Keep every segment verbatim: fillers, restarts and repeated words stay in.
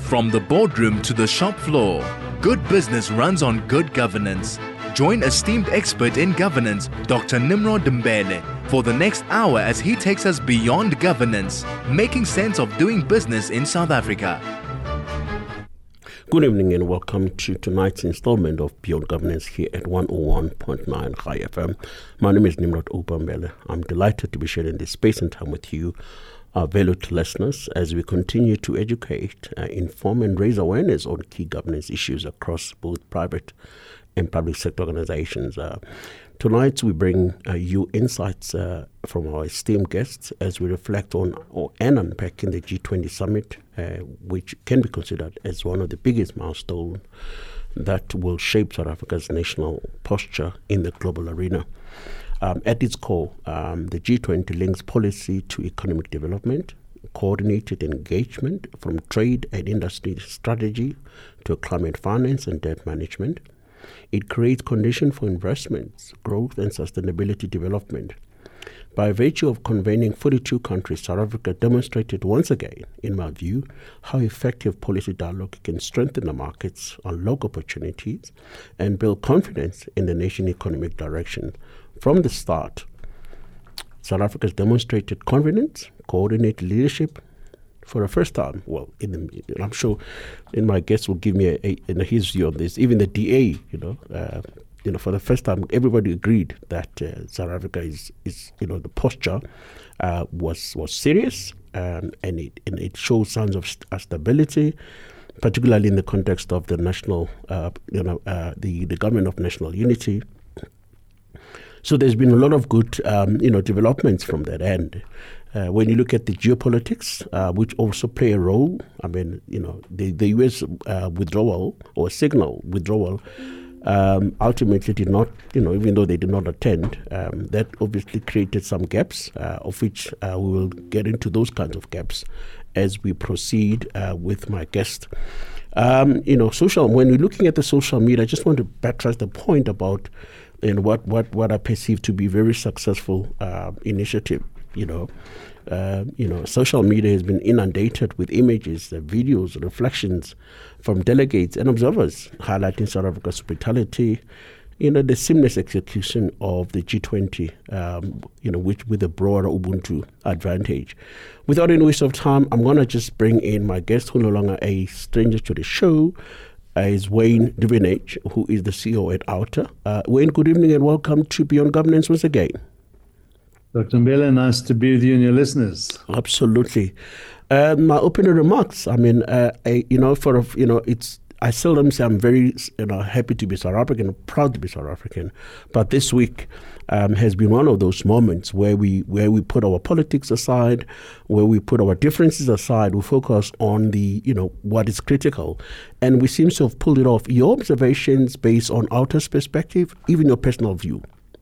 From the boardroom to the shop floor, good business runs on good governance. Join esteemed expert in governance, Doctor Nimrod Mbele, for the next hour as he takes us beyond governance, making sense of doing business in South Africa. Good evening and welcome to tonight's installment of Beyond Governance here at one oh one point nine High F M. My name is Nimrod Mbele. I'm delighted to be sharing this space and time with you, our valued listeners, as we continue to educate, uh, inform and raise awareness on key governance issues across both private and public sector organizations. Uh, tonight we bring uh, you insights uh, from our esteemed guests as we reflect on or, and unpack in the G twenty summit, uh, which can be considered as one of the biggest milestones that will shape South Africa's national posture in the global arena. Um, at its core, um, the G twenty links policy to economic development, coordinated engagement from trade and industry strategy to climate finance and debt management. It creates conditions for investments, growth and sustainability development. By virtue of convening forty-two countries, South Africa demonstrated once again, in my view, how effective policy dialogue can strengthen the markets, unlock opportunities, and build confidence in the nation's economic direction. From the start, South Africa has demonstrated confidence, coordinated leadership for the first time. Well, in the, I'm sure, and my guests will give me a, a, a his view on this. Even the D A, you know, uh, you know, for the first time, everybody agreed that uh, South Africa is, is, you know, the posture uh, was was serious, um, and it and it shows signs of st- stability, particularly in the context of the national, uh, you know, uh, the the government of national unity. So there's been a lot of good, um, you know, developments from that end. Uh, when you look at the geopolitics, uh, which also play a role, I mean, you know, the, the U S uh, withdrawal or signal withdrawal um, ultimately did not, you know, even though they did not attend, um, that obviously created some gaps, uh, of which uh, we will get into those kinds of gaps as we proceed uh, with my guest. Um, you know, social. When we're looking at the social media, I just want to backtrack the point about and what, what, what I perceive to be very successful uh, initiative. You know, uh, you know, social media has been inundated with images, uh, videos, reflections from delegates and observers highlighting South Africa's hospitality, you know, the seamless execution of the G twenty, um, you know, which with a broader Ubuntu advantage. Without any waste of time, I'm going to just bring in my guest, who no longer a stranger to the show, uh, is Wayne Duvenage, who is the C E O at Outer. Uh, Wayne, good evening and welcome to Beyond Governance once again. Doctor Mbele, nice to be with you and your listeners. Absolutely. Uh, my opening remarks, I mean, uh, I, you know, for, you know, it's, I seldom say I'm very, you know, happy to be South African, proud to be South African. But this week um, has been one of those moments where we where we put our politics aside, where we put our differences aside, we focus on the, you know, what is critical. And we seem to have pulled it off. Your observations based on Outer's perspective, even your personal view.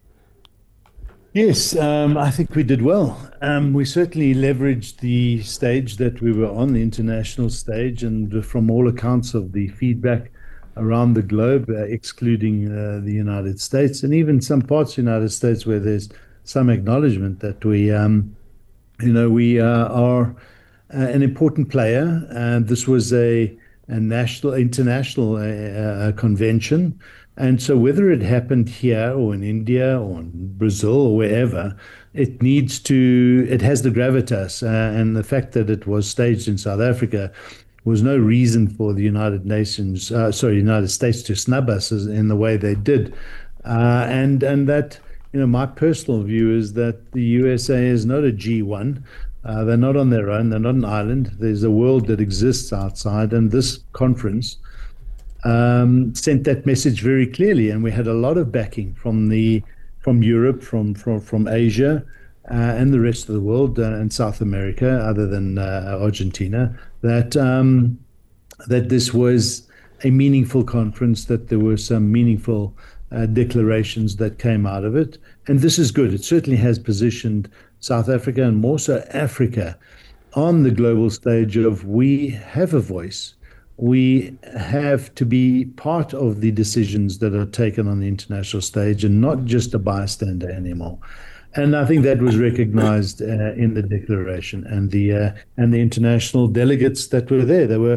Yes, um, I think we did well. Um, we certainly leveraged the stage that we were on, the international stage, and from all accounts of the feedback around the globe, uh, excluding uh, the United States, and even some parts of the United States where there's some acknowledgement that we, um, you know, we uh, are uh, an important player. And this was a, a national, international uh, uh, convention. And so whether it happened here or in India or in Brazil or wherever, it needs to, it has the gravitas. Uh, and the fact that it was staged in South Africa was no reason for the United Nations, uh, sorry, United States to snub us as, in the way they did. Uh, and, and that, you know, my personal view is that the U S A is not a G one. Uh, they're not on their own. They're not an island. There's a world that exists outside. And this conference Um, sent that message very clearly, and we had a lot of backing from the from Europe, from from from Asia, uh, and the rest of the world, uh, and South America, other than uh, Argentina. That um, that this was a meaningful conference, that there were some meaningful uh, declarations that came out of it, and this is good. It certainly has positioned South Africa, and more so Africa, on the global stage of we have a voice. We have to be part of the decisions that are taken on the international stage and not just a bystander anymore. And I think that was recognized uh, in the declaration and the uh, and the international delegates that were there. There were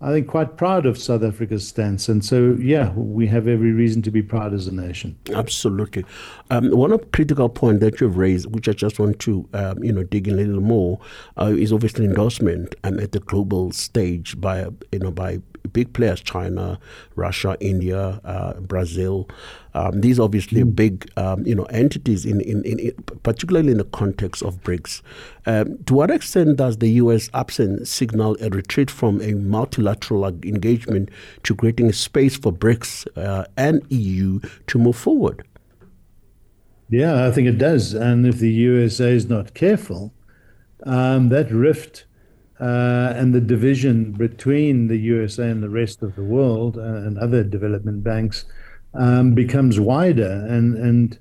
I think, quite proud of South Africa's stance. And so, yeah, we have every reason to be proud as a nation. Absolutely. Um, one of the critical point that you've raised, which I just want to, um, you know, dig in a little more, uh, is obviously endorsement um, at the global stage by, you know, by big players, China, Russia, India, uh, Brazil. Um, these are obviously mm. big, um, you know, entities, in, in, in, in particularly in the context of BRICS. Um, to what extent does the U S absence signal a retreat from a multilateral engagement to creating a space for BRICS uh, and E U to move forward? Yeah, I think it does. And if the U S A is not careful, um, that rift uh, and the division between the U S A and the rest of the world uh, and other development banks um, becomes wider. And, and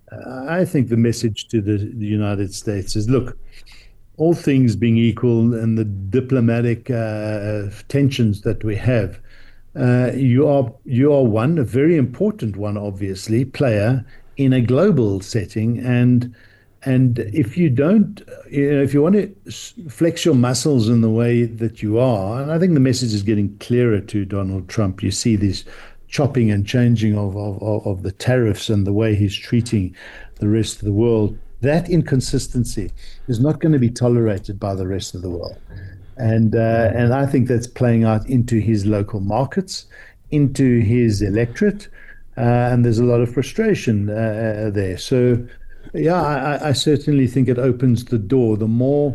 I think the message to the, the United States is, look, all things being equal and the diplomatic uh, tensions that we have, uh, you are you are one, a very important one, obviously, player in a global setting. And and if you don't, you know, if you want to flex your muscles in the way that you are, and I think the message is getting clearer to Donald Trump. You see this chopping and changing of, of, of the tariffs and the way he's treating the rest of the world. That inconsistency is not going to be tolerated by the rest of the world. And uh, and I think that's playing out into his local markets, into his electorate, uh, and there's a lot of frustration uh, there. So, yeah, I, I certainly think it opens the door. The more,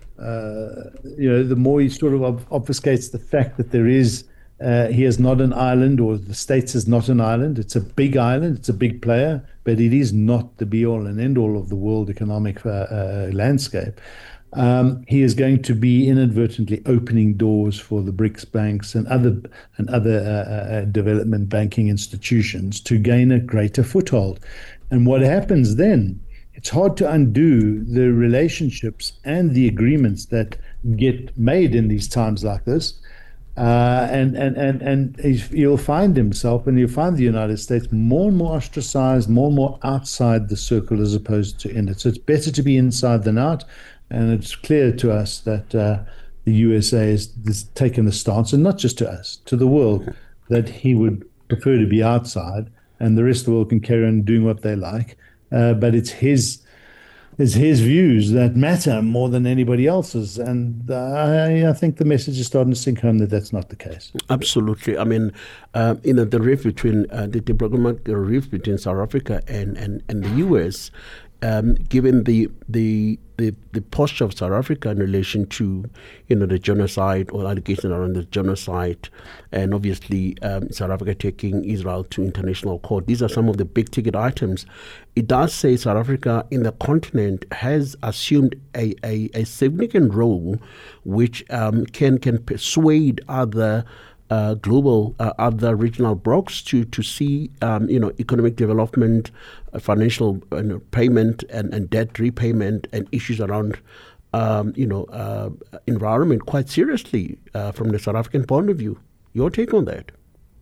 uh, you know, the more he sort of obfuscates the fact that there is, Uh, he is not an island, or the States is not an island. It's a big island. It's a big player, but it is not the be-all and end-all of the world economic uh, uh, landscape. Um, he is going to be inadvertently opening doors for the BRICS banks and other and other uh, uh, development banking institutions to gain a greater foothold. And what happens then? It's hard to undo the relationships and the agreements that get made in these times like this. Uh, and and and and he'll find himself, and he'll find the United States more and more ostracized, more and more outside the circle as opposed to in it. So it's better to be inside than out. And it's clear to us that uh, the U S A has, has taken the stance, and not just to us, to the world, that he would prefer to be outside, and the rest of the world can carry on doing what they like. Uh, but it's his. It's his views that matter more than anybody else's. And I, I think the message is starting to sink home that that's not the case. Absolutely. I mean, uh, you know, the rift between, uh, the diplomatic rift between South Africa and, and, and the U S, um, given the, the the the posture of South Africa in relation to, you know, the genocide or allegations around the genocide, and obviously um, South Africa taking Israel to international court. These are some of the big ticket items. It does say South Africa in the continent has assumed a, a, a significant role which um, can can persuade other Uh, global, uh, other regional blocs to to see, um, you know, economic development, uh, financial uh, you know, payment, and, and debt repayment, and issues around, um, you know, uh, environment quite seriously uh, from the South African point of view. Your take on that?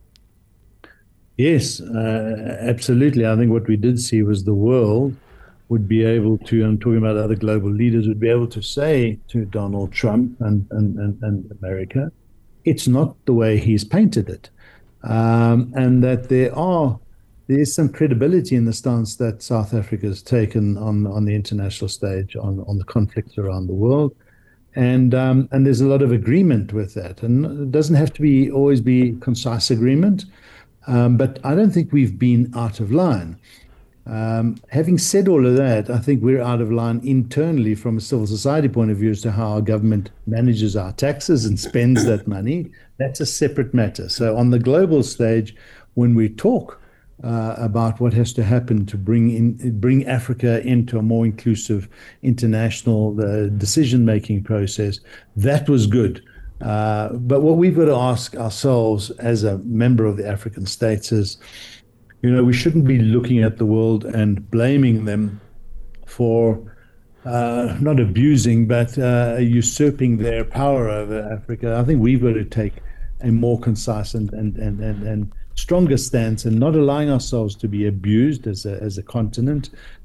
Yes, uh, absolutely. I think what we did see was the world would be able to, I'm talking about other global leaders, would be able to say to Donald Trump and and, and, and America, it's not the way he's painted it, um, and that there are there is some credibility in the stance that South Africa has taken on on the international stage on on the conflicts around the world, and um, and there's a lot of agreement with that, and it doesn't have to be always be concise agreement, um, but I don't think we've been out of line. Um, having said all of that, I think we're out of line internally from a civil society point of view as to how our government manages our taxes and spends that money. That's a separate matter. So on the global stage, when we talk uh, about what has to happen to bring in, bring Africa into a more inclusive international uh, decision-making process, that was good. Uh, but what we've got to ask ourselves as a member of the African states is, you know, we shouldn't be looking at the world and blaming them for uh, not abusing, but uh, usurping their power over Africa. I think we've got to take a more concise and and, and, and, and stronger stance, and not allowing ourselves to be abused as a, as a continent,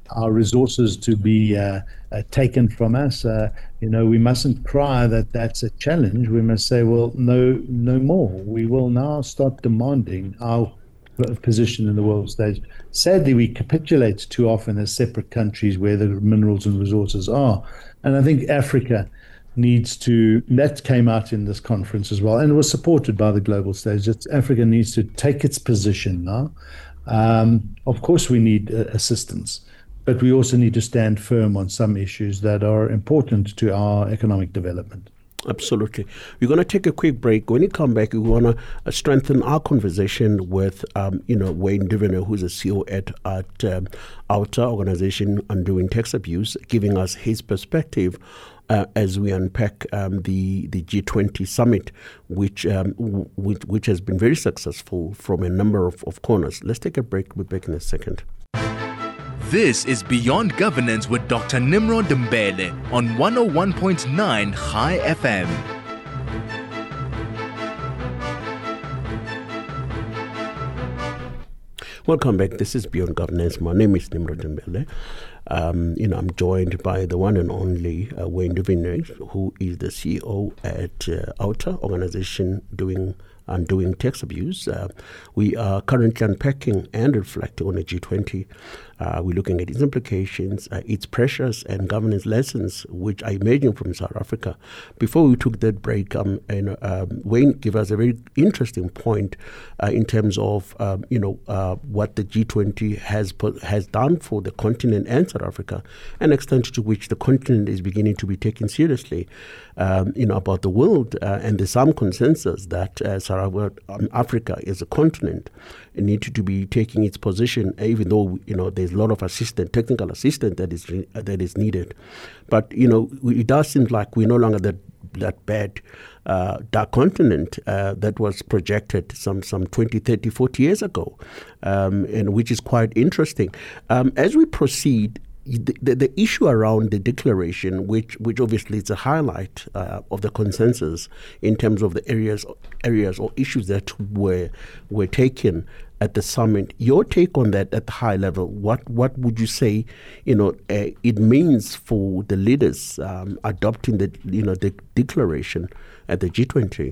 our resources to be uh, uh, taken from us. Uh, you know, we mustn't cry that that's a challenge. We must say, well, no, no more. We will now start demanding our position in the world stage. Sadly, we capitulate too often as separate countries where the minerals and resources are. And I think Africa needs to, that came out in this conference as well, and was supported by the global stage. It's, Africa needs to take its position now. Um, of course, we need uh, assistance, but we also need to stand firm on some issues that are important to our economic development. Absolutely. We're going to take a quick break. When you come back, we want to uh, strengthen our conversation with, um, you know, Wayne Duveneer, who's a C E O at, at um, OUTA, Organization Undoing Tax Abuse, giving us his perspective Uh, as we unpack um, the the G twenty summit, which, um, w- which which has been very successful from a number of, of corners. Let's take a break. We'll be back in a second. This is Beyond Governance with Doctor Nimrod Dumbele on one oh one point nine High F M. Welcome back. This is Beyond Governance. My name is Nimrod Dumbele. Um, you know, I'm joined by the one and only uh, Wayne Duveneer, who is the C E O at uh, OUTA, Organization Doing Undoing Tax Abuse. Uh, we are currently unpacking and reflecting on the G twenty. Uh, we're looking at its implications, uh, its pressures, and governance lessons, which are emerging from South Africa. Before we took that break, um, and, um, Wayne gave us a very interesting point uh, in terms of, um, you know, uh, what the G twenty has put, has done for the continent and South Africa, and the extent to which the continent is beginning to be taken seriously, um, you know, about the world. Uh, and there's some consensus that uh, South um, Africa as a continent needed to be taking its position, even though, you know, there's a lot of assistance, technical assistance that is re- that is needed. But, you know, it does seem like we're no longer that that bad uh, dark continent uh, that was projected some some twenty, thirty, forty years ago, um, and which is quite interesting. Um, as we proceed, The, the, the issue around the declaration, which which obviously is a highlight uh, of the consensus in terms of the areas areas or issues that were were taken at the summit. Your take on that at the high level, what what would you say, you know, uh, it means for the leaders um, adopting the you know the declaration at the G twenty?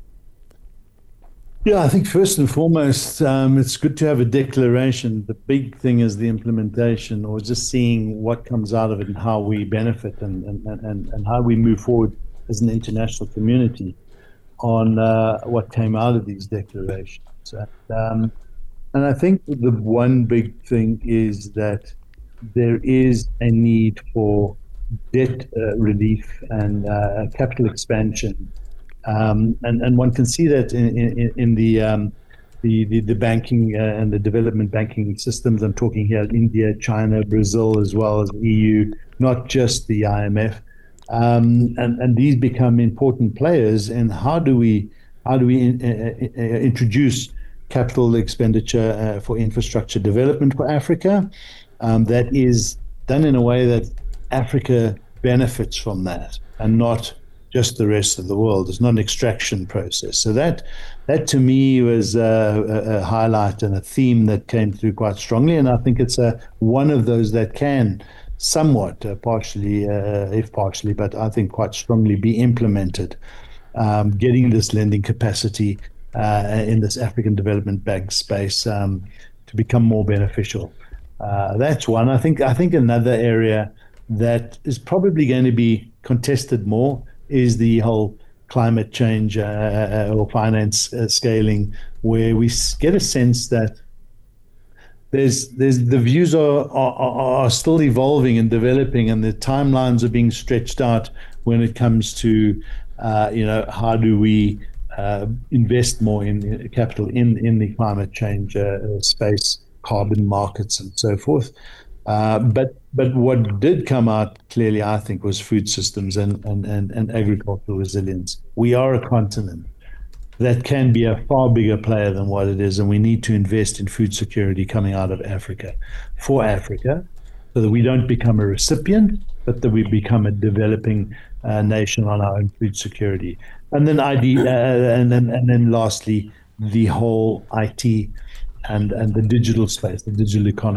Yeah, I think first and foremost, um, it's good to have a declaration. The big thing is the implementation, or just seeing what comes out of it and how we benefit and, and, and, and how we move forward as an international community on uh, what came out of these declarations. And, um, and I think the one big thing is that there is a need for debt uh, relief and uh, capital expansion. Um, and, and one can see that in, in, in the, um, the, the the banking uh, and the development banking systems. I'm talking here India, China, Brazil, as well as E U, not just the I M F. Um, and, and these become important players. And how do we how do we in, uh, uh, introduce capital expenditure uh, for infrastructure development for Africa um, that is done in a way that Africa benefits from that and not just the rest of the world. It's not an extraction process. So that, that to me was a, a highlight and a theme that came through quite strongly. And I think it's a, one of those that can somewhat, uh, partially, uh, if partially, but I think quite strongly be implemented, um, getting this lending capacity uh, in this African Development Bank space um, to become more beneficial. Uh, that's one. I think, I think another area that is probably going to be contested more is the whole climate change uh, or finance uh, scaling, where we get a sense that there's there's the views are, are are still evolving and developing, and the timelines are being stretched out when it comes to uh, you know how do we uh, invest more in capital in in the climate change uh, space, carbon markets, and so forth. Uh, but but what did come out clearly, I think, was food systems and, and, and, and agricultural resilience. We are a continent that can be a far bigger player than what it is, and we need to invest in food security coming out of Africa, for Africa, so that we don't become a recipient, but that we become a developing uh, nation on our own food security. And then I D, uh, and then and then lastly, the whole I T and and the digital space, the digital economy.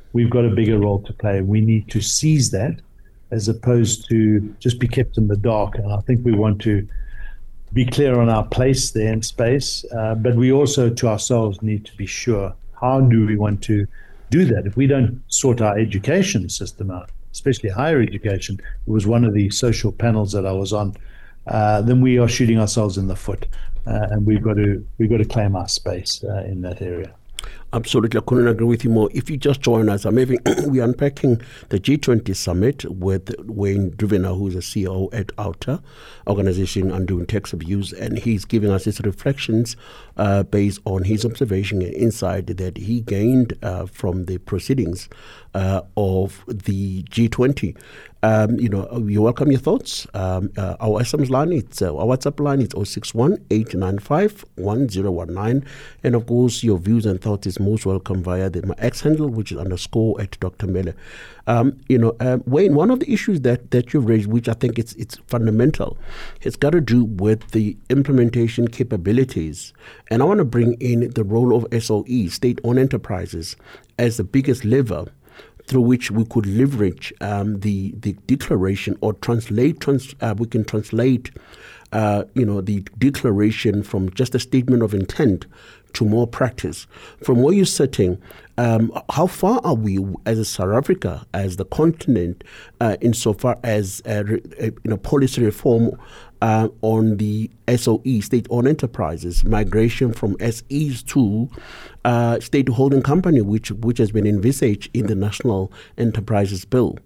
we've got a bigger role to play. We need to seize that as opposed to just be kept in the dark. And I think we want to be clear on our place there in space, uh, but we also to ourselves need to be sure, how do we want to do that? If we don't sort our education system out, especially higher education, it was one of the social panels that I was on, uh, then we are shooting ourselves in the foot, uh, and we've got to we've got to claim our space uh, in that area. Absolutely, I couldn't agree with you more. If you just join us, I'm having, we're unpacking the G twenty summit with Wayne Drivena, who's a C E O at Outer Organization Undoing Tax Abuse, and he's giving us his reflections uh, based on his observation and insight that he gained uh, from the proceedings uh, of the G twenty. Um, you know, you welcome your thoughts. Um, uh, our S M S line, it's uh, our WhatsApp line, it's zero six one, eight nine five, one zero one nine. And of course, your views and thoughts is most welcome via the, my X handle, which is underscore at Doctor Mele. Um, you know, um, Wayne, one of the issues that, that you've raised, which I think it's it's fundamental, it's got to do with the implementation capabilities. And I want to bring in the role of S O E, state-owned enterprises, as the biggest lever through which we could leverage um, the the declaration or translate. Trans, uh, we can translate, uh, you know, the declaration from just a statement of intent to more practice. From where you're sitting, um, how far are we as a South Africa, as the continent, uh, insofar as uh, re, uh, you know, policy reform uh, on the S O E, state-owned enterprises, migration from S Es to uh, state holding company, which which has been envisaged in the National Enterprises Bill?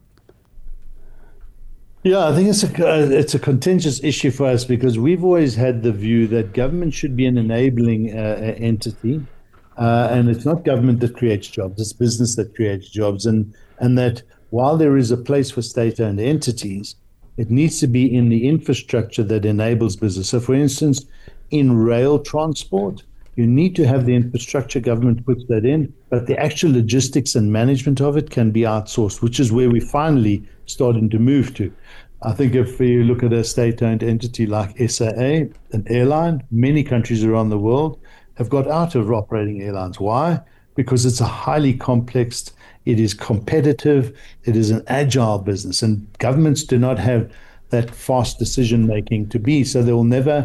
Yeah, I think it's a it's a contentious issue for us because we've always had the view that government should be an enabling uh, entity, uh, and it's not government that creates jobs; it's business that creates jobs. And and that while there is a place for state-owned entities, it needs to be in the infrastructure that enables business. So, for instance, in rail transport, you need to have the infrastructure. Government puts that in, but the actual logistics and management of it can be outsourced, which is where we finally starting to move to. I think if you look at a state-owned entity like S A A, an airline, many countries around the world have got out of operating airlines. Why? Because it's a highly complex, it is competitive, it is an agile business, and governments do not have that fast decision-making to be, so they will never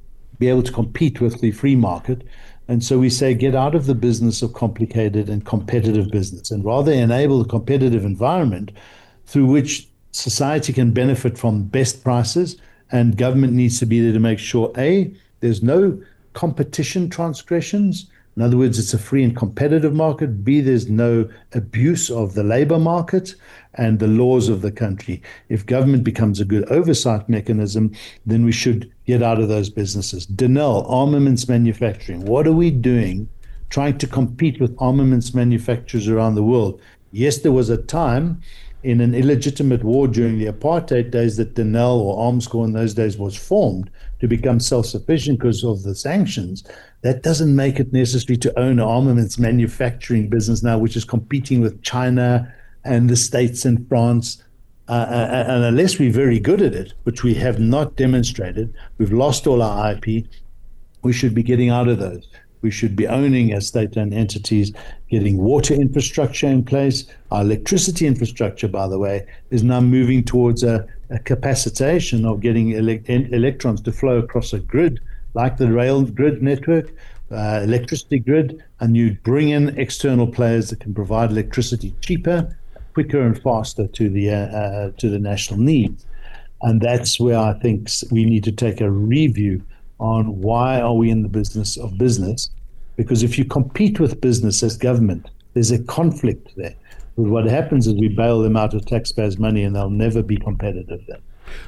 be able to compete with the free market. And so we say, get out of the business of complicated and competitive business, and rather enable a competitive environment through which society can benefit from best prices, and government needs to be there to make sure, A, there's no competition transgressions. In other words, it's a free and competitive market. B, there's no abuse of the labor market and the laws of the country. If government becomes a good oversight mechanism, then we should get out of those businesses. Denel, armaments manufacturing. What are we doing trying to compete with armaments manufacturers around the world? Yes, there was a time in an illegitimate war during the apartheid days that Denel or Armscor in those days was formed to become self-sufficient because of the sanctions. That doesn't make it necessary to own an armaments manufacturing business now, which is competing with China and the States and France. Uh, and unless we're very good at it, which we have not demonstrated, we've lost all our I P, we should be getting out of those. We should be owning as state-owned entities, getting water infrastructure in place. Our electricity infrastructure, by the way, is now moving towards a, a capacitation of getting ele- electrons to flow across a grid, like the rail grid network, uh, electricity grid, and you bring in external players that can provide electricity cheaper, quicker, and faster to the uh, uh, to the national needs. And that's where I think we need to take a review on why are we in the business of business, because if you compete with business as government, there's a conflict there. But what happens is we bail them out of taxpayers' money and they'll never be competitive then.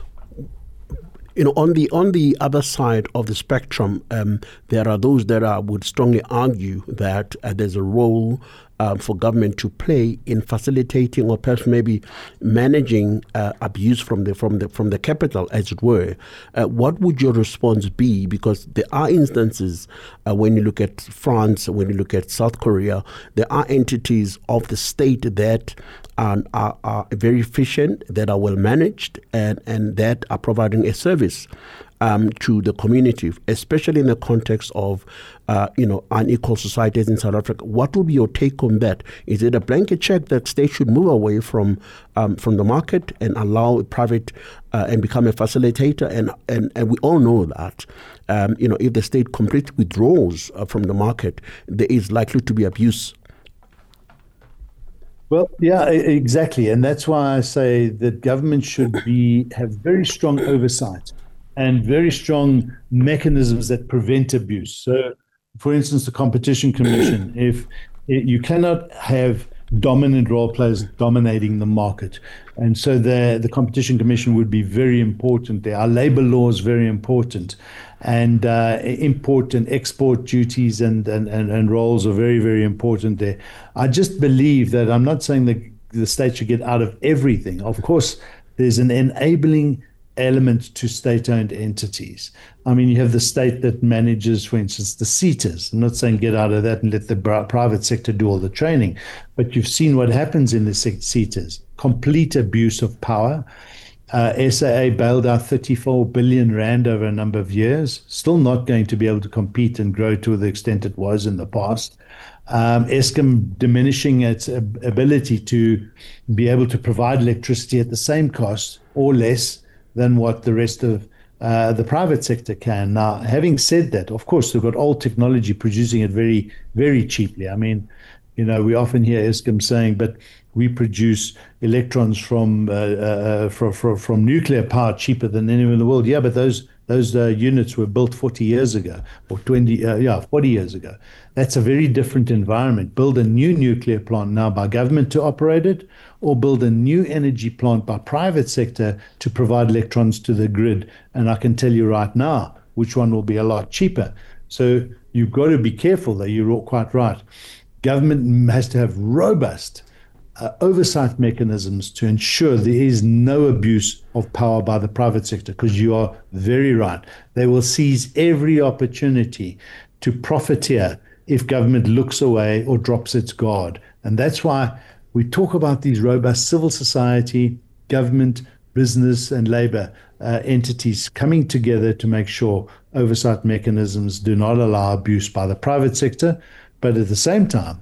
You know, on the on the other side of the spectrum, um, there are those that are, would strongly argue that uh, there's a role uh, for government to play in facilitating or perhaps maybe managing uh, abuse from the from the from the capital, as it were. Uh, what would your response be? Because there are instances uh, when you look at France, when you look at South Korea, there are entities of the state that are, are, are very efficient, that are well managed, and, and that are providing a service um, to the community, especially in the context of, uh, you know, unequal societies in South Africa. What will be your take on that? Is it a blanket check that states should move away from um, from the market and allow private uh, and become a facilitator? And, and, and we all know that, um, you know, if the state completely withdraws uh, from the market, there is likely to be abuse. Well, yeah, exactly. And that's why I say that government should be have very strong oversight and very strong mechanisms that prevent abuse. So, for instance, the Competition Commission, if you cannot have dominant role players dominating the market. And so the, the Competition Commission would be very important there. Our labor law is very important. And uh, import and export duties and, and, and, and roles are very, very important there. I just believe that I'm not saying that the state should get out of everything. Of course, there's an enabling element to state-owned entities. I mean, you have the state that manages, for instance, the SETAs. I'm not saying get out of that and let the private sector do all the training, but you've seen what happens in the SETAs. Complete abuse of power. Uh, S A A bailed out thirty-four billion rand over a number of years, still not going to be able to compete and grow to the extent it was in the past. Um, Eskom diminishing its ability to be able to provide electricity at the same cost or less than what the rest of uh, the private sector can. Now, having said that, of course, they've got old technology producing it very, very cheaply. I mean, you know, we often hear Eskom saying, but we produce electrons from uh, uh, from, from from nuclear power cheaper than anyone in the world. Yeah, but those those uh, units were built forty years ago or twenty, uh, yeah, forty years ago. That's a very different environment. Build a new nuclear plant now by government to operate it, or build a new energy plant by private sector to provide electrons to the grid. And I can tell you right now, which one will be a lot cheaper. So you've got to be careful, though. You're quite right. Government has to have robust uh, oversight mechanisms to ensure there is no abuse of power by the private sector, because you are very right. They will seize every opportunity to profiteer if government looks away or drops its guard. And that's why we talk about these robust civil society, government, business, and labor uh, entities coming together to make sure oversight mechanisms do not allow abuse by the private sector. But at the same time,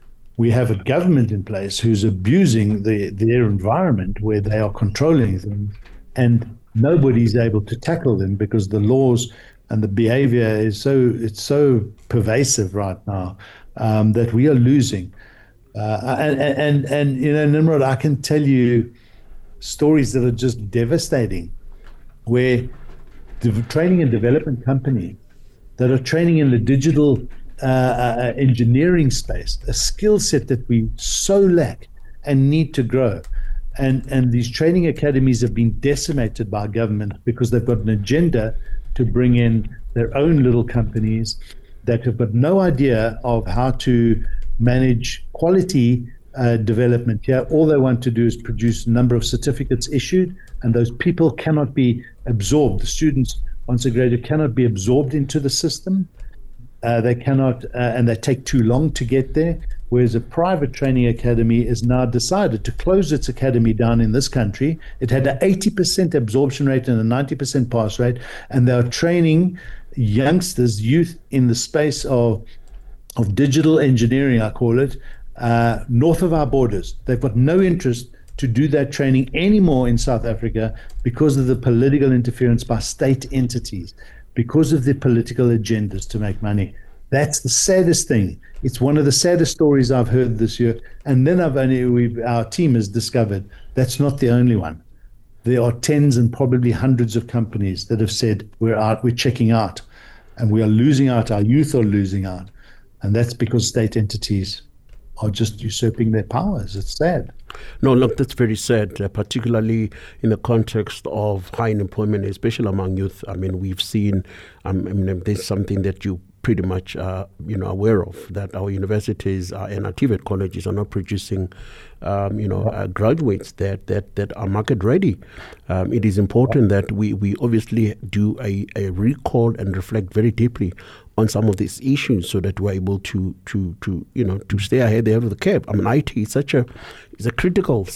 we have a government in place who's abusing the, their environment where they are controlling them, and nobody's able to tackle them because the laws and the behavior is so it's so pervasive right now um, that we are losing. Uh, and, and, and, you know, Nimrod, I can tell you stories that are just devastating, where the training and development company that are training in the digital uh, uh, engineering space, a skill set that we so lack and need to grow. And, and these training academies have been decimated by government because they've got an agenda to bring in their own little companies that have got no idea of how to manage quality uh, development. Yeah, all they want to do is produce a number of certificates issued, and those people cannot be absorbed. The students, once they're graduate, cannot be absorbed into the system. Uh, they cannot, uh, and they take too long to get there. Whereas a private training academy has now decided to close its academy down in this country. It had an eighty percent absorption rate and a ninety percent pass rate, and they are training youngsters, youth, in the space of of digital engineering, I call it, uh, north of our borders. They've got no interest to do that training anymore in South Africa because of the political interference by state entities, because of their political agendas to make money. That's the saddest thing. It's one of the saddest stories I've heard this year. And then I've only, we've, our team has discovered that's not the only one. There are tens and probably hundreds of companies that have said, we're out, we're checking out, and we are losing out, our youth are losing out. And that's because state entities are just usurping their powers. It's sad. No, look, that's very sad, uh, particularly in the context of high unemployment, especially among youth. I mean, we've seen, um, I mean, there's something that you pretty much uh, you know, aware of, that our universities uh, and our T V E T colleges are not producing um, you know, uh, graduates that, that, that are market ready. Um, it is important that we, we obviously do a, a recall and reflect very deeply on some of these issues so that we're able to, to, to you know, to stay ahead of the curve. I mean, I T is such a, is a critical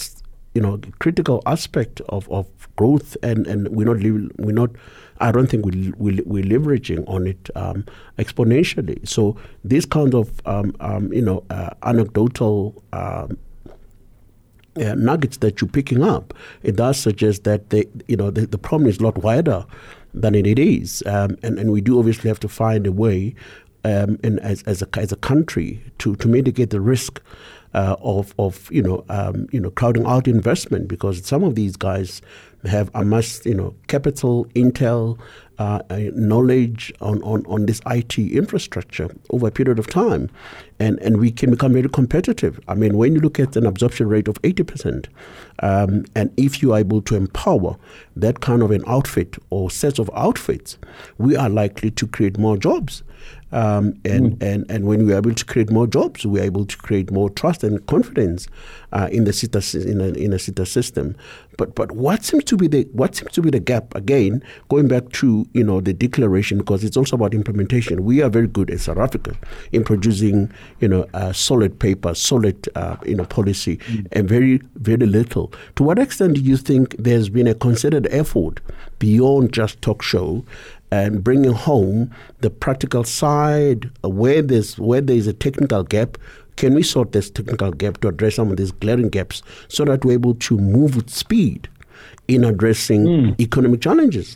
you know, critical aspect of, of growth, and, and we're not we're not. I don't think we we we're leveraging on it um, exponentially. So these kinds of um, um, you know uh, anecdotal um, uh, nuggets that you're picking up, it does suggest that they you know the, the problem is a lot wider than it is, um, and and we do obviously have to find a way, um, and as as a as a country to to mitigate the risk. Uh, of of you know um, you know crowding out investment, because some of these guys have amassed you know capital, intel, uh, knowledge on, on, on this I T infrastructure over a period of time, and and we can become very competitive. I mean, when you look at an absorption rate of eighty percent, um, and if you are able to empower that kind of an outfit or sets of outfits, we are likely to create more jobs. Um, and, mm. and, and when we are able to create more jobs, we are able to create more trust and confidence uh, in the SETA in a, in a SETA system. But but what seems to be the what seems to be the gap, again, going back to you know the declaration, because it's also about implementation. We are very good in South Africa in producing you know uh, solid paper, solid uh, you know policy, mm. and very very little. To what extent do you think there's been a concerted effort beyond just talk show? And bringing home the practical side, uh, where there's where there is a technical gap, can we sort this technical gap to address some of these glaring gaps, so that we're able to move with speed in addressing mm. economic challenges?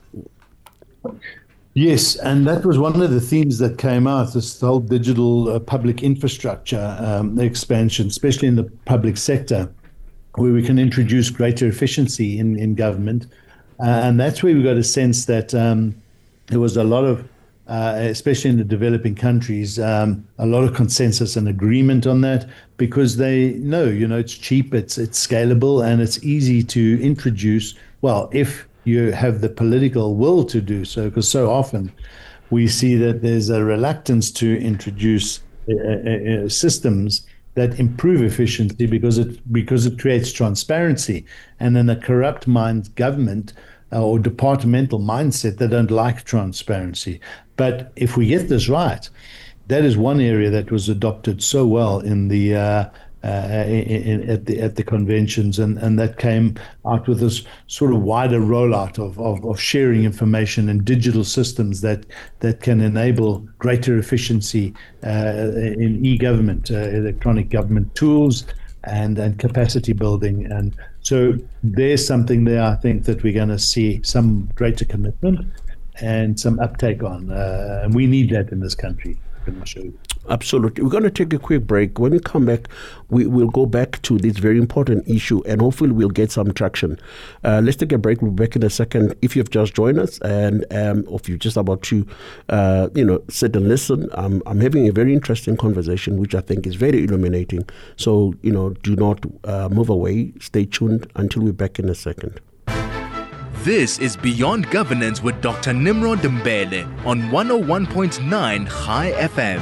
Yes, and that was one of the themes that came out, this whole digital uh, public infrastructure um, expansion, especially in the public sector, where we can introduce greater efficiency in, in government. Uh, and that's where we got a sense that um, there was a lot of, uh, especially in the developing countries, um, a lot of consensus and agreement on that, because they know, you know, it's cheap, it's it's scalable, and it's easy to introduce. Well, if you have the political will to do so, because so often we see that there's a reluctance to introduce uh, uh, systems that improve efficiency because it because it creates transparency, and then a corrupt mind government or departmental mindset that don't like transparency. But if we get this right, that is one area that was adopted so well in the uh, uh, in, in, at the at the conventions, and, and that came out with this sort of wider rollout of, of, of sharing information and digital systems that that can enable greater efficiency uh, in e-government, uh, electronic government tools, and and capacity building. And so there's something there, I think, that we're going to see some greater commitment and some uptake on. Uh, and we need that in this country, I can assure you. Absolutely. We're going to take a quick break. When we come back, we will go back to this very important issue, and hopefully we'll get some traction. Uh, let's take a break. We'll be back in a second. If you've just joined us, and um, or if you're just about to, uh, you know, sit and listen, um, I'm having a very interesting conversation, which I think is very illuminating. So, you know, do not uh, move away. Stay tuned until we're back in a second. This is Beyond Governance with Doctor Nimrod Mbele on one oh one point nine High F M.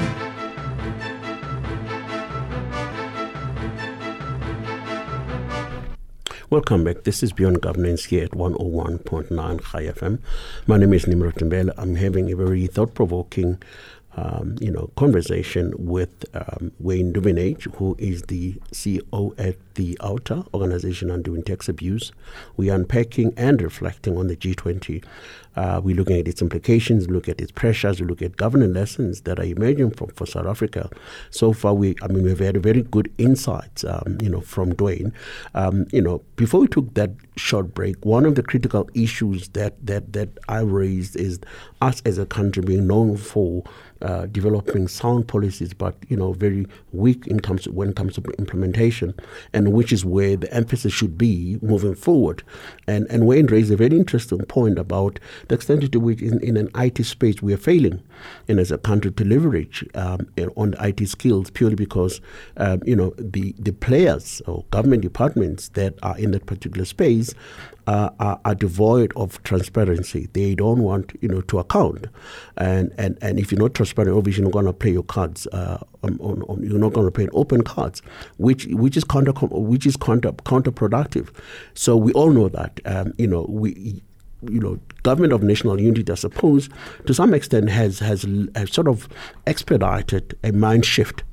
Welcome back. This is Beyond Governance here at one oh one point nine High F M. My name is Nimrod Mbele. I'm having a very thought-provoking Um, you know, conversation with um, Wayne Duvenage, who is the C E O at the OUTA, Organization Undoing Tax Abuse. We are unpacking and reflecting on the G twenty. Uh, we're looking at its implications, look at its pressures, we look at governance lessons that are emerging from for South Africa. So far, we, I mean, we've had a very good insights, um, you know, from Dwayne. Um, you know, before we took that short break, one of the critical issues that that that I raised is us as a country being known for Uh, developing sound policies, but you know, very weak in terms of, when it comes to implementation, and which is where the emphasis should be moving forward. And and Wayne raised a very interesting point about the extent to which in, in an I T space we are failing, and as a country to leverage um, on the I T skills, purely because um, you know the the players or government departments that are in that particular space Uh, are, are devoid of transparency. They don't want, you know, to account, and and, and if you're not transparent, obviously you're not going to play your cards. Uh, on, on, on, you're not going to play open cards, which which is counter which is counter counterproductive. So we all know that. Um, you know, we. You know, government of national unity, I suppose, to some extent, has has, has sort of expedited a mind shift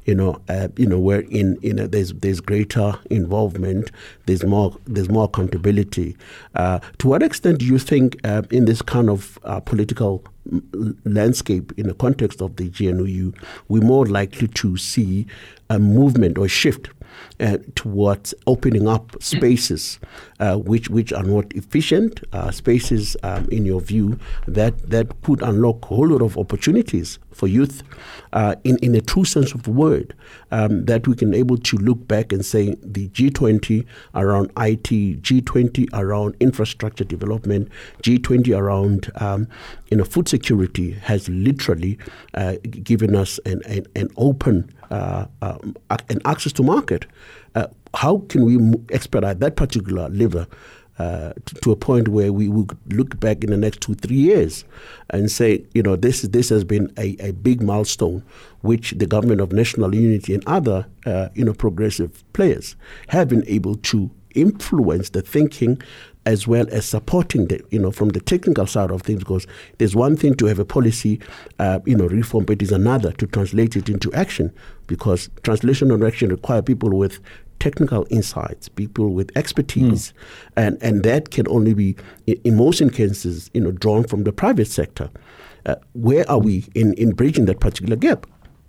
you know, uh, you know, where in you know there's there's greater involvement, there's more there's more accountability. Uh, to what extent do you think uh, in this kind of uh, political landscape, in the context of the G N U U, we're more likely to see a movement or shift uh, towards opening up spaces uh, which which are not efficient, uh, spaces, um, in your view, that, that could unlock a whole lot of opportunities for youth uh, in, in a true sense of the word, um, that we can able to look back and say the G twenty around I T, G twenty around infrastructure development, G twenty around um, you know, food security has literally uh, given us an, an, an open uh, um, an access to market. Uh, how can we expedite that particular lever uh, to, to a point where we would look back in the next two, three years and say, you know, this this has been a, a big milestone which the Government of National Unity and other, uh, you know, progressive players have been able to influence the thinking as well as supporting the, you know, from the technical side of things, because there's one thing to have a policy, uh, you know, reform, but it's another to translate it into action, because translation and action require people with technical insights, people with expertise, mm. and, and that can only be, in most instances, you know, drawn from the private sector. Uh, where are we in, in bridging that particular gap?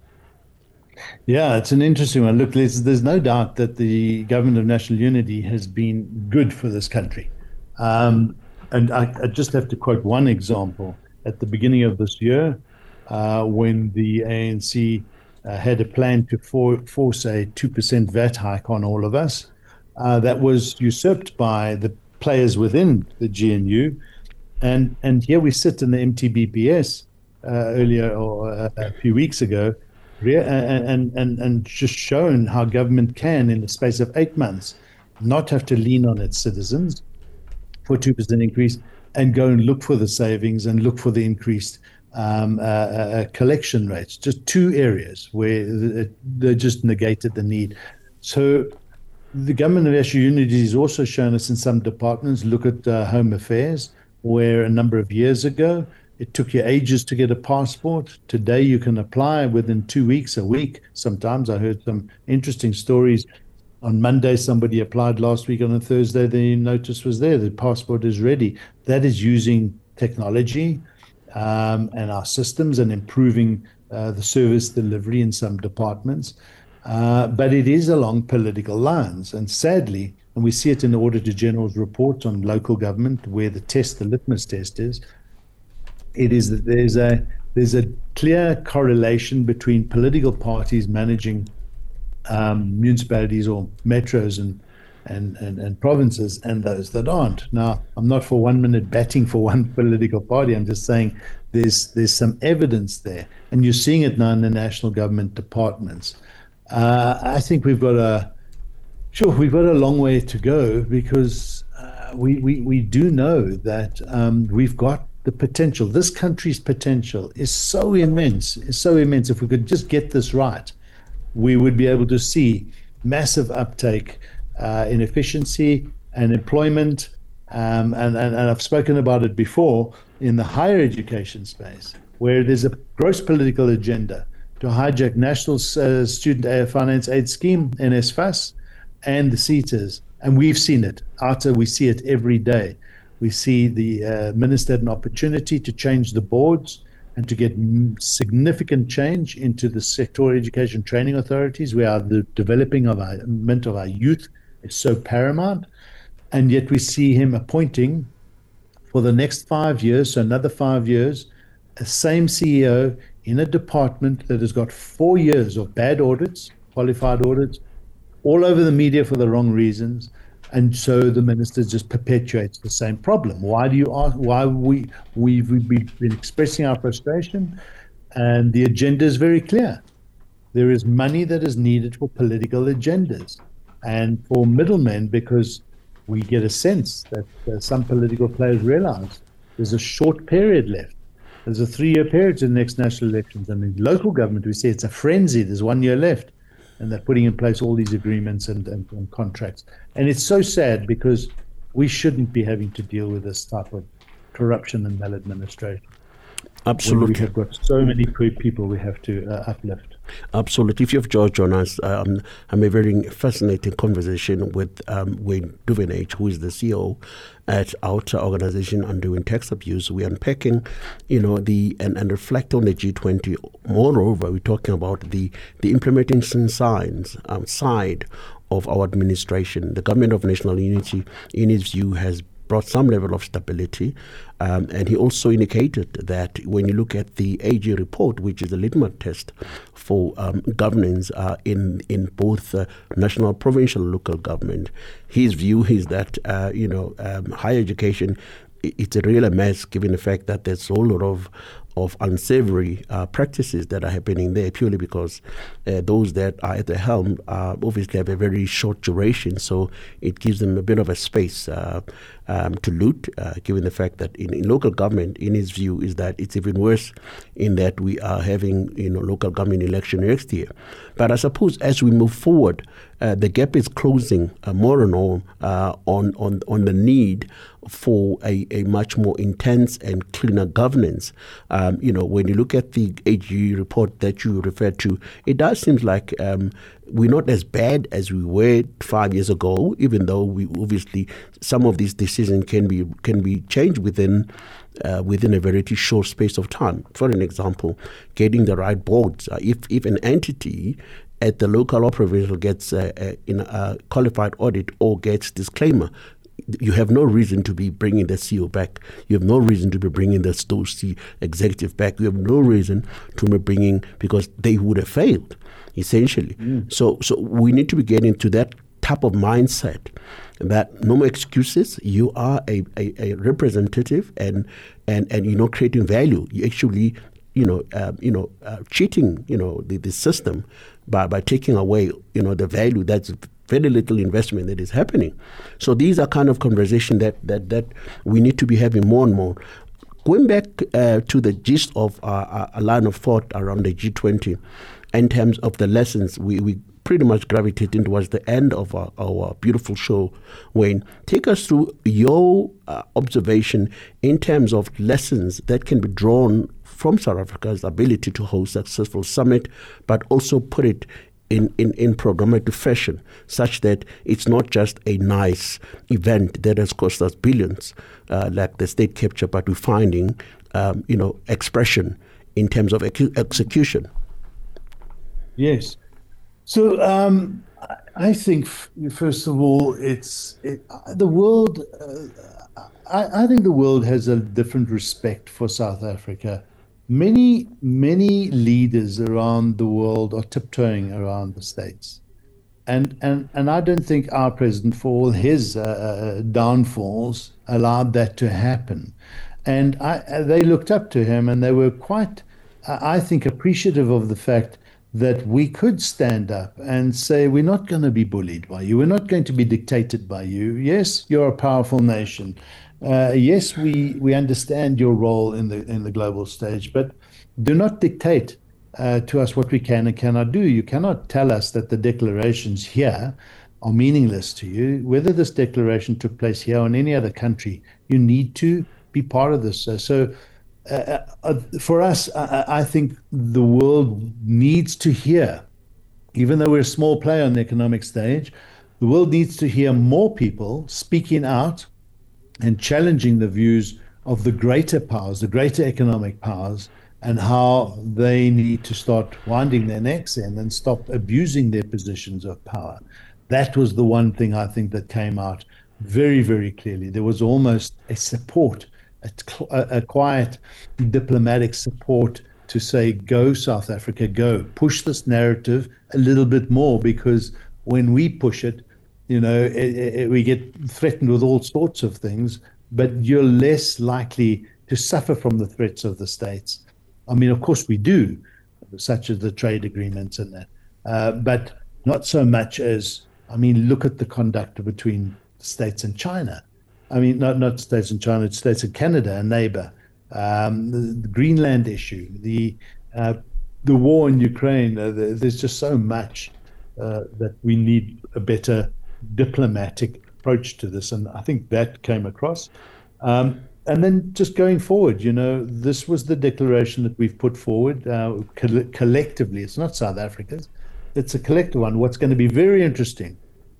Yeah, it's an interesting one. Look, there's, there's no doubt that the Government of National Unity has been good for this country. Um, and I, I just have to quote one example. At the beginning of this year, uh, when the A N C uh, had a plan to for, force a two percent V A T hike on all of us, uh, that was usurped by the players within the G N U. And, and here we sit in the M T B P S uh, earlier or uh, a few weeks ago, and, and, and just shown how government can, in the space of eight months, not have to lean on its citizens for two percent increase and go and look for the savings and look for the increased um, uh, uh, collection rates. Just two areas where they just negated the need. So the Government of National Unity has also shown us in some departments, look at uh, Home Affairs, where a number of years ago, it took you ages to get a passport. Today, you can apply within two weeks, a week. Sometimes I heard some interesting stories. On Monday, somebody applied last week. On a Thursday, the notice was there. The passport is ready. That is using technology um, and our systems and improving uh, the service delivery in some departments. Uh, but it is along political lines. And sadly, and we see it in the Auditor General's report on local government, where the test, the litmus test is, it is that there's a there's a clear correlation between political parties managing um, municipalities or metros and, and and and provinces and those that aren't. Now, I'm not for one minute batting for one political party. I'm just saying there's there's some evidence there, and you're seeing it now in the national government departments. Uh, I think we've got a sure we've got a long way to go, because uh, we, we we do know that um, we've got the potential. This country's potential is so immense, is so immense. If we could just get this right, we would be able to see massive uptake uh, in efficiency and employment. Um, and, and, and I've spoken about it before in the higher education space, where there's a gross political agenda to hijack National uh, Student Finance Aid Scheme, N S F A S, and the SETAs. And we've seen it. Outer, we see it every day. We see the uh, minister had an opportunity to change the boards and to get m- significant change into the sectoral education training authorities, where the developing of our, of our youth is so paramount. And yet we see him appointing for the next five years, so another five years, a same C E O in a department that has got four years of bad audits, qualified audits, all over the media for the wrong reasons. And so the minister just perpetuates the same problem. Why do you ask? Why we we've, we've been expressing our frustration, and the agenda is very clear. There is money that is needed for political agendas and for middlemen, because we get a sense that uh, some political players realize there's a short period left. There's a three-year period to the next national elections, and in local government we say it's a frenzy. There's one year left. And they're putting in place all these agreements and, and, and contracts. And it's so sad, because we shouldn't be having to deal with this type of corruption and maladministration. Absolutely. We have got so many people we have to uh, uplift. Absolutely. If you have George on us, um, I'm having a fascinating conversation with um, Wayne Duvenage, who is the C E O at Outer Organization Undoing Tax Abuse. We're unpacking, you know, the and, and reflect on the G twenty. Moreover, we're talking about the, the implementation signs um, side of our administration. The Government of National Unity, in his view, has brought some level of stability. Um, and he also indicated that when you look at the A G report, which is a litmus test for um, governance uh, in in both uh, national, provincial, local government, his view is that uh, you know um, higher education, it's a real mess, given the fact that there's a whole lot of of unsavory uh, practices that are happening there, purely because uh, those that are at the helm uh, obviously have a very short duration, so it gives them a bit of a space uh, um, to loot, uh, given the fact that in, in local government, in his view, is that it's even worse in that we are having, you know, local government election next year. But I suppose as we move forward, uh, the gap is closing uh, more and more uh, on, on, on the need for a, a much more intense and cleaner governance. Um, you know, when you look at the A G report that you referred to, it does seem like um, we're not as bad as we were five years ago, even though we obviously some of these decisions can be can be changed within uh, within a very short space of time. For an example, getting the right boards. Uh, if if an entity at the local or provincial gets uh, uh, in a qualified audit or gets disclaimer, you have no reason to be bringing the C E O back. You have no reason to be bringing the C executive back. You have no reason to be bringing, because they would have failed, essentially. Mm. So, so we need to be getting to that type of mindset, that no more excuses. You are a, a, a representative, and and and you're not creating value. You actually, you know, uh, you know, uh, cheating, you know, the, the system by by taking away, you know, the value that's very little investment that is happening. So these are kind of conversation that that that we need to be having more and more. Going back uh, to the gist of our, our line of thought around the G twenty, in terms of the lessons, we, we pretty much gravitating towards the end of our, our beautiful show. Wayne, take us through your uh, observation in terms of lessons that can be drawn from South Africa's ability to host a successful summit, but also put it In, in, in programmatic fashion, such that it's not just a nice event that has cost us billions, uh, like the state capture, but we're finding, um, you know, expression in terms of ex- execution. Yes. So um, I think, first of all, it's it, the world. Uh, I, I think the world has a different respect for South Africa. Many, many leaders around the world are tiptoeing around the States. And and, and I don't think our president, for all his uh, downfalls, allowed that to happen. And I, they looked up to him, and they were quite, I think, appreciative of the fact that we could stand up and say, we're not going to be bullied by you. We're not going to be dictated by you. Yes, you're a powerful nation. Uh, yes, we, we understand your role in the in the global stage, but do not dictate uh, to us what we can and cannot do. You cannot tell us that the declarations here are meaningless to you. Whether this declaration took place here or in any other country, you need to be part of this. So, so uh, uh, for us, I, I think the world needs to hear, even though we're a small player on the economic stage, the world needs to hear more people speaking out and challenging the views of the greater powers, the greater economic powers, and how they need to start winding their necks in and stop abusing their positions of power. That was the one thing I think that came out very, very clearly. There was almost a support, a, a quiet diplomatic support to say, go South Africa, go. Push this narrative a little bit more, because when we push it, you know, it, it, we get threatened with all sorts of things, but you're less likely to suffer from the threats of the states. I mean, of course we do, such as the trade agreements and that, uh, but not so much as, I mean, look at the conduct between the States and China. I mean, not not States and China, it's States and Canada, a neighbor. Um, the, the Greenland issue, the uh, the war in Ukraine. Uh, the, there's just so much uh, that we need a better diplomatic approach to this, and I think that came across. Um, and then just going forward, you know, this was the declaration that we've put forward uh, coll- collectively. It's not South Africa's. It's a collective one. What's going to be very interesting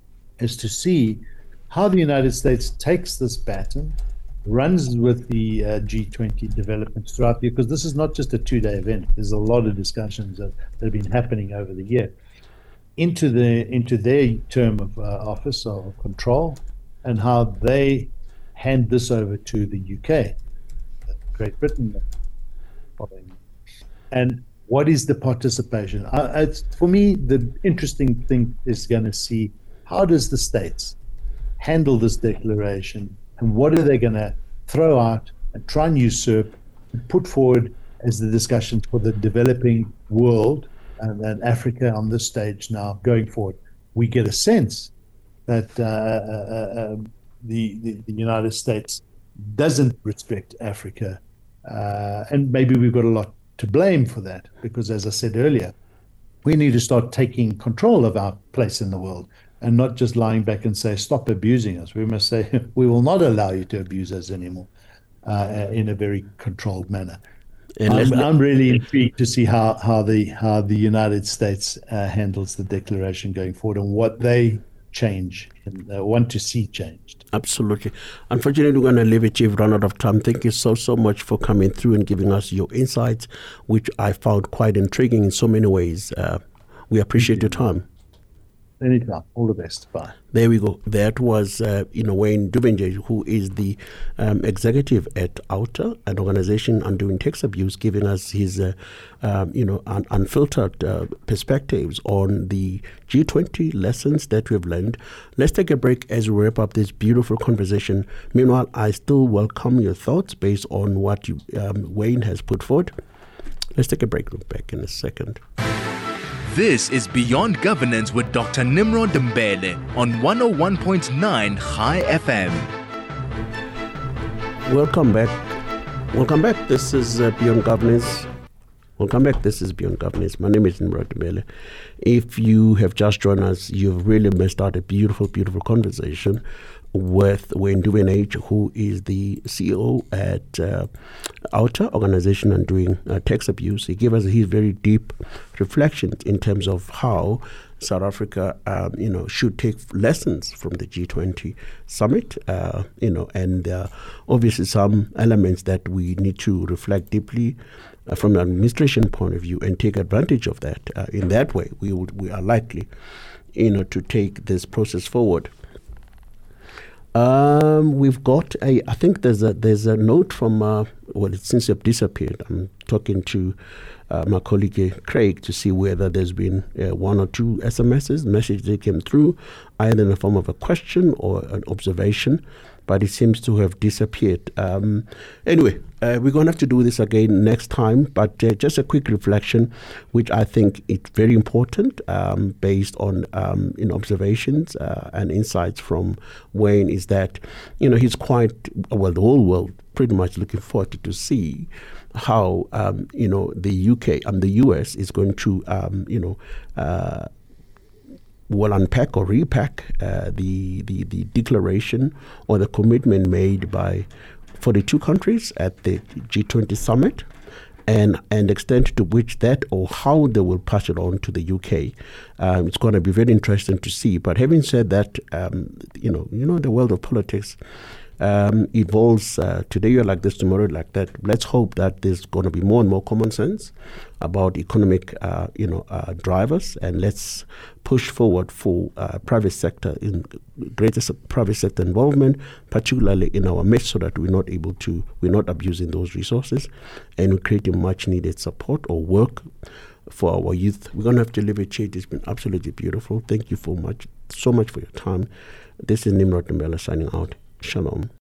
is to see how the United States takes this baton, runs with the uh, G twenty developments throughout the year, because this is not just a two-day event. There's a lot of discussions that, that have been happening over the year into the into their term of uh, office or control, and how they hand this over to the U K, Great Britain, following. And what is the participation? Uh, it's, for me, the interesting thing is going to see how does the states handle this declaration, and what are they going to throw out and try and usurp and put forward as the discussion for the developing world and, and Africa on this stage now going forward. We get a sense that uh, uh, uh, the, the, the United States doesn't respect Africa, uh, and maybe we've got a lot to blame for that, because as I said earlier, we need to start taking control of our place in the world and not just lying back and say, stop abusing us. We must say, we will not allow you to abuse us anymore uh, in a very controlled manner. I'm, I'm really intrigued to see how, how the how the United States uh, handles the declaration going forward and what they change and uh, want to see changed. Absolutely. Unfortunately, we're going to leave it. You've run out of time. Thank you so, so much for coming through and giving us your insights, which I found quite intriguing in so many ways. Uh, we appreciate your time. Anytime. All the best. Bye. There we go. That was, uh, you know, Wayne Duvenjay, who is the um, executive at OUTA, an organization undoing tax abuse, giving us his, uh, um, you know, un- unfiltered uh, perspectives on the G twenty lessons that we've learned. Let's take a break as we wrap up this beautiful conversation. Meanwhile, I still welcome your thoughts based on what you, um, Wayne has put forward. Let's take a break. We'll be back in a second. This is Beyond Governance with Doctor Nimrod Dembele on one oh one point nine High F M. Welcome back. Welcome back. This is uh, Beyond Governance. Welcome back. This is Beyond Governance. My name is Nimrod Dembele. If you have just joined us, you've really missed out a beautiful, beautiful conversation with Wayne Duvenjay, who is the C E O at uh, OUTA, Organization Undoing uh, Tax Abuse. He gave us his very deep reflections in terms of how South Africa, um, you know, should take lessons from the G twenty summit, uh, you know, and uh, obviously some elements that we need to reflect deeply uh, from an administration point of view and take advantage of that. Uh, in that way, we would we are likely, you know, to take this process forward. Um, we've got a. I think there's a there's a note from. Uh, well, it since you've disappeared. I'm talking to uh, my colleague Craig to see whether there's been uh, one or two S M Ses, message that came through, either in the form of a question or an observation, but it seems to have disappeared. Um, anyway, uh, we're going to have to do this again next time, but uh, just a quick reflection, which I think is very important, um, based on um, you know, observations uh, and insights from Wayne, is that, you know, he's quite, well, the whole world pretty much looking forward to, to see how, um, you know, the U K and the U S is going to, um, you know, uh, will unpack or repack uh, the, the the declaration or the commitment made by forty-two countries at the G twenty summit, and and the extent to which that or how they will pass it on to the U K. Um, it's going to be very interesting to see. But having said that, um, you know, you know, the world of politics um, evolves. Uh, today you're like this, tomorrow you're like that. Let's hope that there's going to be more and more common sense about economic, uh, you know, uh, drivers, and let's push forward for uh, private sector in greater private sector involvement, particularly in our midst, so that we're not able to, we're not abusing those resources, and we're creating much needed support or work for our youth. We're going to have to leave it here. It's been absolutely beautiful. Thank you so much, so much for your time. This is Nimrod Dembele signing out. Shalom.